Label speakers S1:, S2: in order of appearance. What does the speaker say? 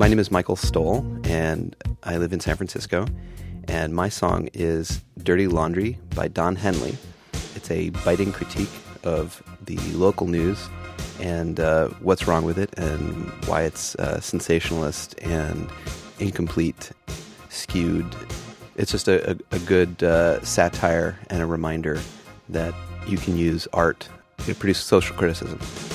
S1: My name is Michael Stoll, and I live in San Francisco. And my song is Dirty Laundry by Don Henley. It's a biting critique of the local news and what's wrong with it and why it's sensationalist and incomplete, skewed. It's just a good satire and a reminder that you can use art to produce social criticism.